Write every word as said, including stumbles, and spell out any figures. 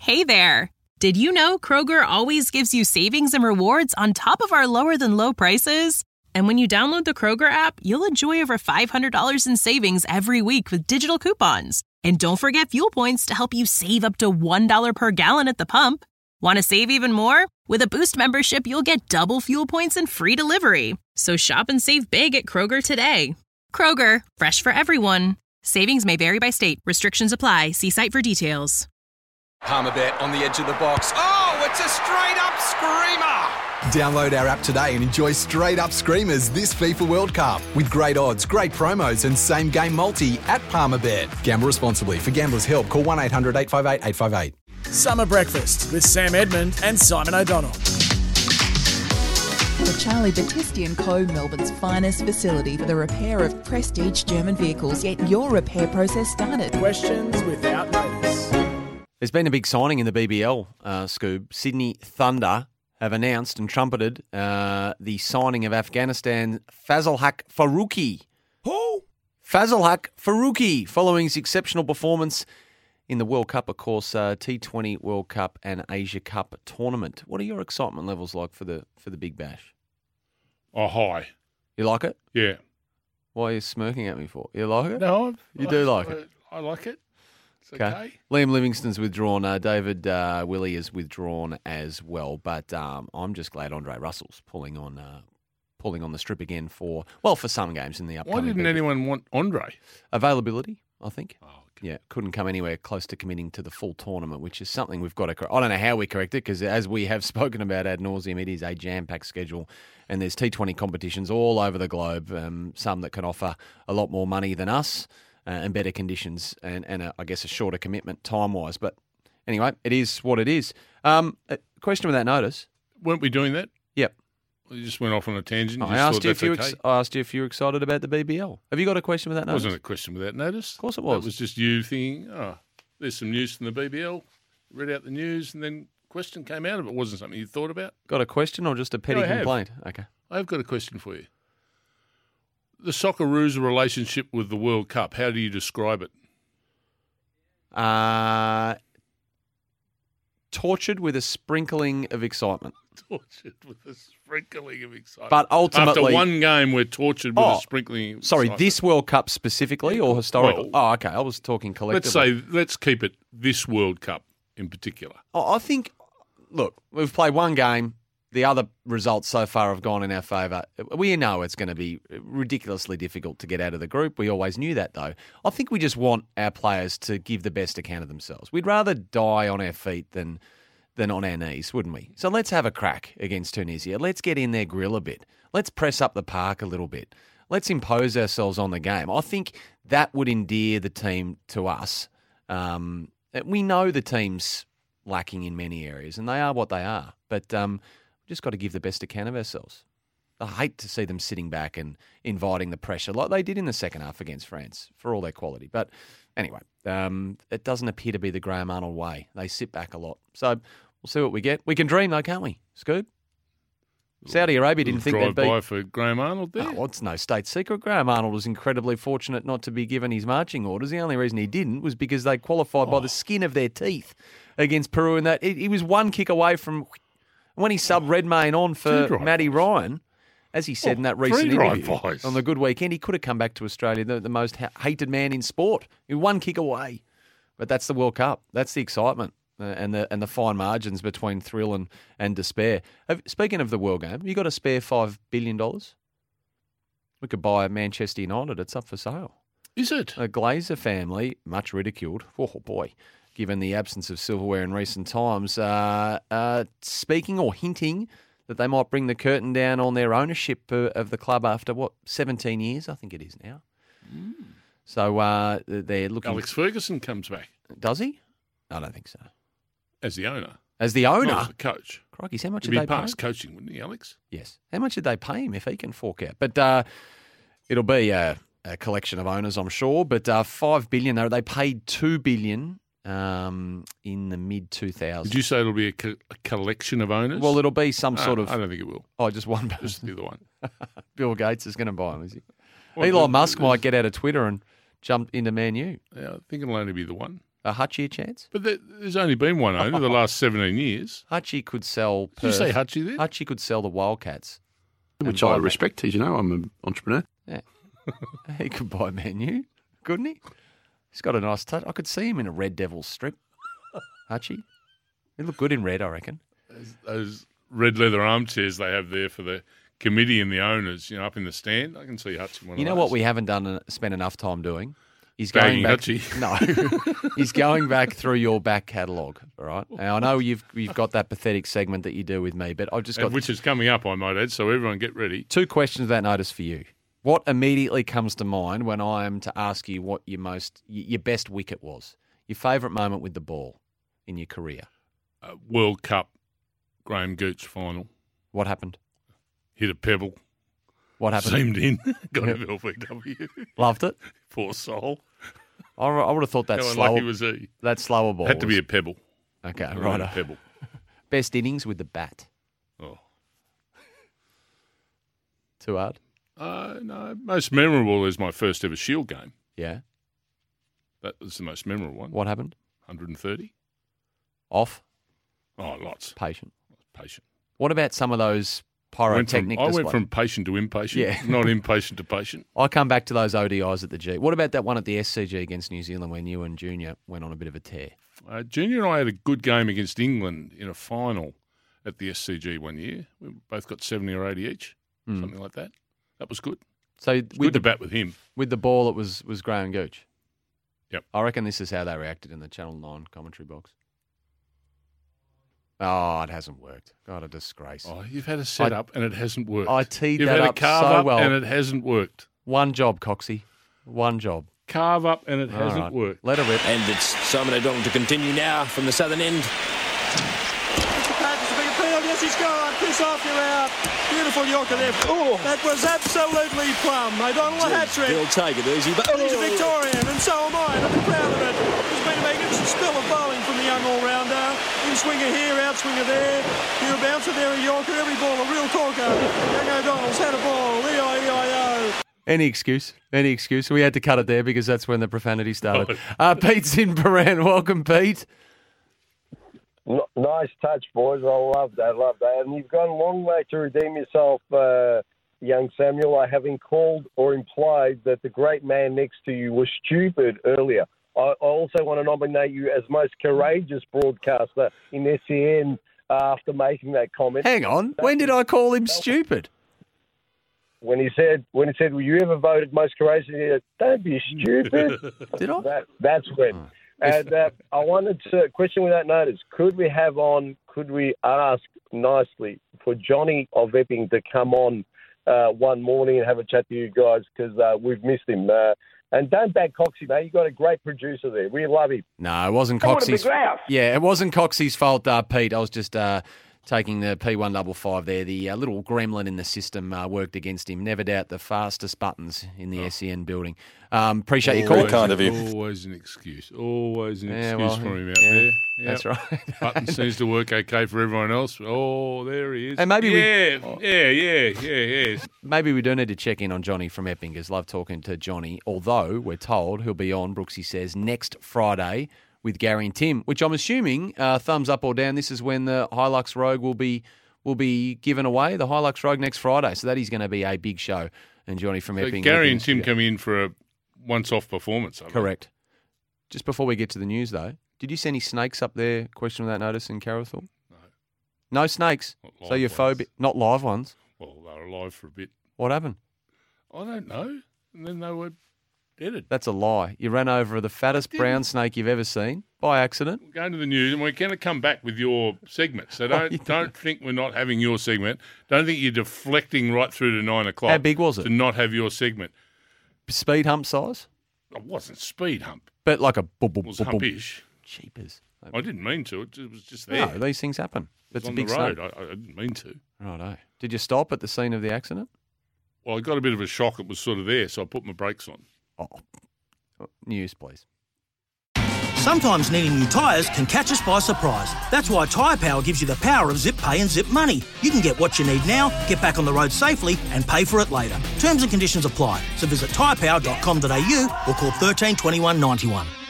Hey there! Did you know Kroger always gives you savings and rewards on top of our lower-than-low prices? And when you download the Kroger app, you'll enjoy over five hundred dollars in savings every week with digital coupons. And don't forget fuel points to help you save up to one dollar per gallon at the pump. Want to save even more? With a Boost membership, you'll get double fuel points and free delivery. So shop and save big at Kroger today. Kroger, fresh for everyone. Savings may vary by state. Restrictions apply. See site for details. Palmerbet on the edge of the box. Oh, it's a straight-up screamer! Download our app today and enjoy straight-up screamers this FIFA World Cup with great odds, great promos and same-game multi at Palmerbet. Gamble responsibly. For Gamblers' Help, call one eight hundred eight five eight eight five eight. Summer Breakfast with Sam Edmund and Simon O'Donnell. The Charlie Battisti and Co, Melbourne's finest facility for the repair of prestige German vehicles. Get your repair process started. Questions without notice. There's been a big signing in the B B L, uh, Scoob. Sydney Thunder have announced and trumpeted uh, the signing of Afghanistan Fazlhaq Farooqi. Who? Fazlhaq Farooqi, following his exceptional performance in the World Cup, of course, uh, T twenty World Cup and Asia Cup tournament. What are your excitement levels like for the for the Big Bash? Oh, high. You like it? Yeah. Why are you smirking at me for? You like it? No, I've, you I, do like I, it. I like it. It's okay. okay. Liam Livingston's withdrawn. Uh, David uh, Willey is withdrawn as well. But um, I'm just glad Andre Russell's pulling on uh, pulling on the strip again for, well, for some games in the upcoming. Why didn't Big anyone want Andre? Availability, I think. Oh, okay. Yeah, couldn't come anywhere close to committing to the full tournament, which is something we've got to correct. I don't know how we correct it because, as we have spoken about ad nauseum, it is a jam-packed schedule and there's T twenty competitions all over the globe, um, some that can offer a lot more money than us. Uh, and better conditions and, and a, I guess, a shorter commitment time-wise. But anyway, it is what it is. Um, a question without notice. Weren't we doing that? Yep. We just went off on a tangent. You I, asked you if you okay? ex- I asked you if you were excited about the B B L. Have you got a question without notice? It wasn't a question without notice. Of course it was. It was just you thinking, oh, there's some news from the B B L. Read out the news and then question came out of it. It wasn't something you thought about. Got a question or just a petty no, I complaint? Okay. I've got a question for you. The Socceroos' relationship with the World Cup, how do you describe it? Uh, tortured with a sprinkling of excitement. Tortured with a sprinkling of excitement. But ultimately... After one game, we're tortured with oh, a sprinkling of Sorry, excitement. this World Cup specifically or historical? Well, oh, okay. I was talking collectively. Let's say, let's keep it this World Cup in particular. Oh, I think, look, we've played one game. The other results so far have gone in our favour. We know it's going to be ridiculously difficult to get out of the group. We always knew that, though. I think we just want our players to give the best account of themselves. We'd rather die on our feet than than on our knees, wouldn't we? So let's have a crack against Tunisia. Let's get in their grill a bit. Let's press up the park a little bit. Let's impose ourselves on the game. I think that would endear the team to us. Um, we know the team's lacking in many areas, and they are what they are. But... Um, just got to give the best account of ourselves. I hate to see them sitting back and inviting the pressure like they did in the second half against France for all their quality. But anyway, um, it doesn't appear to be the Graham Arnold way. They sit back a lot. So we'll see what we get. We can dream though, can't we, Scoob? Saudi Arabia didn't think they'd drive beat... by for Graham Arnold there. Oh, well, it's no state secret. Graham Arnold was incredibly fortunate not to be given his marching orders. The only reason he didn't was because they qualified oh. by the skin of their teeth against Peru. And that he was one kick away from... When he subbed Redmayne on for Matty Ryan, as he said oh, in that recent interview on the Good Weekend, he could have come back to Australia, the, the most ha- hated man in sport. He one kick away. But that's the World Cup. That's the excitement uh, and the and the fine margins between thrill and, and despair. Have, speaking of the World Game, have you got a spare five billion dollars? We could buy Manchester United. It's up for sale. Is it? A Glazer family, much ridiculed. Oh, boy. Given the absence of silverware in recent times, uh, uh, speaking or hinting that they might bring the curtain down on their ownership uh, of the club after, what, seventeen years, I think it is now. Mm. So uh, they're looking... Alex Ferguson comes back. Does he? I don't think so. As the owner. As the owner? Not as the coach. Crikey, how much He'd did they be pay past him? coaching, wouldn't he, Alex? Yes. How much did they pay him if he can fork out? But uh, it'll be a, a collection of owners, I'm sure. But uh, five billion dollars, they paid two billion dollars. Um, in the mid two thousands. Did you say it'll be a, co- a collection of owners? Well, it'll be some no, sort of... I don't think it will. Oh, just one person. Just the other one. Bill Gates is going to buy them, is he? Well, Elon the, Musk might get out of Twitter and jump into Man U. Yeah, I think it'll only be the one. A Hutchie a chance? But there, there's only been one owner the last seventeen years. Hutchie could sell Did you Perth. say Hutchie there? Hutchie could sell the Wildcats. Which and buy I Man- respect, as you know, I'm an entrepreneur. Yeah. He could buy Man U, couldn't he? He's got a nice touch. I could see him in a Red Devils strip. Hutchie. He'd look good in red, I reckon. Those, those red leather armchairs they have there for the committee and the owners, you know, up in the stand. I can see Hutchie one You of know those. what we haven't done uh, spent enough time doing? He's Banging going back. Hutchie. No, he's going back through your back catalogue. All right. Now I know you've you've got that pathetic segment that you do with me, but I've just got And which is coming up, I might add, so everyone get ready. two questions of that notice for you. What immediately comes to mind when I am to ask you what your most your best wicket was? Your favourite moment with the ball in your career? Uh, World Cup, Graham Gooch final. What happened? Hit a pebble. What happened? Seamed in. Got a L B W. Loved it. Poor soul. I, I would have thought that How slower. unlucky was he? That slower ball Had to be was- a pebble. okay. Right, Right. a pebble. Best innings with the bat. Oh. Too hard. Uh, no, most memorable is my first ever Shield game. Yeah. That was the most memorable one. What happened? one hundred thirty. Off. Oh, lots. Patient. Patient. What about some of those I went, from, pyrotechnic I went displays? from patient to impatient, Yeah. not impatient to patient. I come back to those O D Is at the G. What about that one at the S C G against New Zealand when you and Junior went on a bit of a tear? Uh, Junior and I had a good game against England in a final at the S C G one year. We both got seventy or eighty each, Mm. something like that. That was good. So It's with good the to bat with him. with the ball, it was was Graham Gooch. Yep. I reckon this is how they reacted in the Channel Nine commentary box. Oh, it hasn't worked. God, a disgrace. Oh, you've had a setup and it hasn't worked. I teed you've that had up a carve so up well. and it hasn't worked. One job, Coxie. One job. Carve up and it All hasn't right. worked. Let her rip. And it's Simon O'Donnell to continue now from the southern end. It's a big appeal. Yes, he's gone. Piss off, you're out. Beautiful Yorker there. Oh, that was absolutely plum. O'Donnell a hat trick. He'll take it easy, but And he's a Victorian, and so am I, and I'm proud of it. There's been a magnificent spell of bowling from the young all-rounder. In-swinger here, out-swinger there. Here a bouncer, there a Yorker. Every ball a real corker. Young O'Donnell's had a ball. E I E I O. Any excuse. Any excuse. We had to cut it there because that's when the profanity started. Uh, Pete's in Paran. Welcome, Pete. N- nice touch, boys. I love that, love that. And you've gone a long way to redeem yourself, uh, young Samuel, by having called or implied that the great man next to you was stupid earlier. I, I also want to nominate you as most courageous broadcaster in S E N uh, after making that comment. Hang on. When did I call him stupid? When he said, when he said, "Were you ever voted most courageous?" He said, "Don't be stupid." Did I? That, that's when. And uh, I wanted to question without notice. Could we have on? Could we ask nicely for Johnny of Epping to come on uh, one morning and have a chat to you guys because uh, we've missed him. Uh, and don't back Coxie, mate. You've got a great producer there. We love him. No, it wasn't I want a Coxie's. big laugh. Yeah, it wasn't Coxie's fault, uh, Pete. I was just uh, taking the P one fifty-five there. The uh, little gremlin in the system uh, worked against him. Never doubt the fastest buttons in the S E N building. Um, appreciate your call. Always, kind of you. Always an excuse. Always an Yeah, excuse well, for him out yeah, there. that's right. Button seems to work okay for everyone else. Oh, there he is. And maybe we- yeah, yeah, yeah, yeah, yeah. Maybe we do need to check in on Johnny from Epping, because love talking to Johnny, although we're told he'll be on, Brooksy says, next Friday with Gary and Tim, which I'm assuming, uh, thumbs up or down, this is when the Hilux Rogue will be will be given away, the Hilux Rogue next Friday. So that is going to be a big show. And Johnny from So Epping. Gary Epping and Tim studio. come in for a once-off performance. I mean. Correct. Just before we get to the news, though, did you see any snakes up there, question without notice, in Carrollthorpe? No. No snakes? Not So live you're ones. phobic? Not live ones? Well, they were alive for a bit. What happened? I don't know. And then they were dead. That's a lie. You ran over the fattest brown snake you've ever seen by accident. We're going to the news, and we're going to come back with your segment. So Oh, don't you don't think we're not having your segment. Don't think you're deflecting right through to nine o'clock. How big was it? To not have your segment. Speed hump size? It wasn't speed hump. But like a boom, boom, It was boom, boom. humpish. Cheapers. I didn't mean to. It was just there. No, these things happen. It was That's a on big the road. snake. I, I didn't mean to. Righto. Did you stop at the scene of the accident? Well, I got a bit of a shock. It was sort of there, so I put my brakes on. Oh, news, please. Sometimes needing new tyres can catch us by surprise. That's why Tyre Power gives you the power of Zip Pay and Zip Money. You can get what you need now, get back on the road safely and pay for it later. Terms and conditions apply. So visit tyre power dot com dot a u or call one three two one nine one.